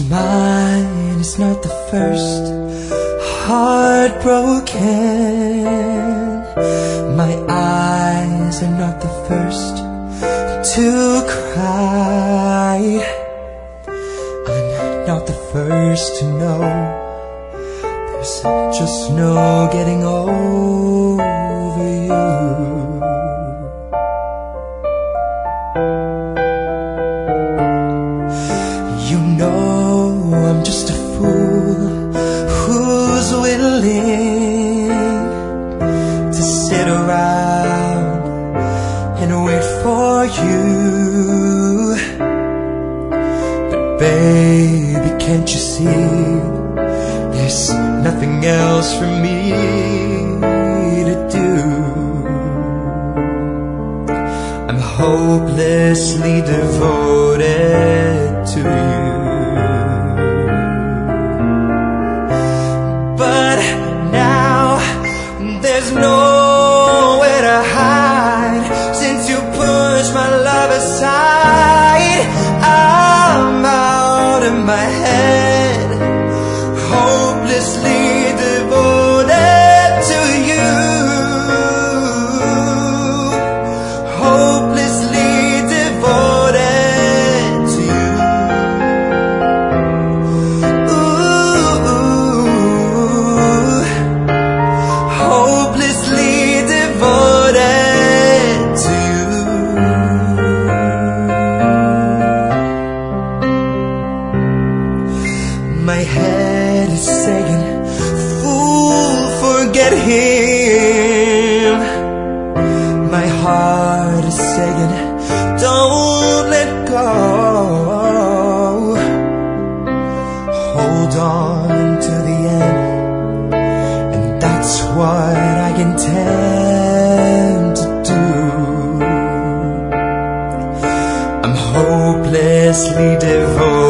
mine is not the first heartbroken. My eyes are not the first to cry. I'm not the first to know there's just no getting over you. You know I'm just a fool who's willing to sit around and wait for you. But baby, can't you see there's nothing else for me to do? I'm hopelessly devoted to you. But now there's nowhere to hide since you pushed my love aside. I'm out of my head, hopelessly devoted to you. Hopelessly devoted to you. Ooh, hopelessly devoted to you. My head is saying, fool, forget him. My heart is saying, don't let go. Hold on to the end, and that's what I intend to do. I'm hopelessly devoted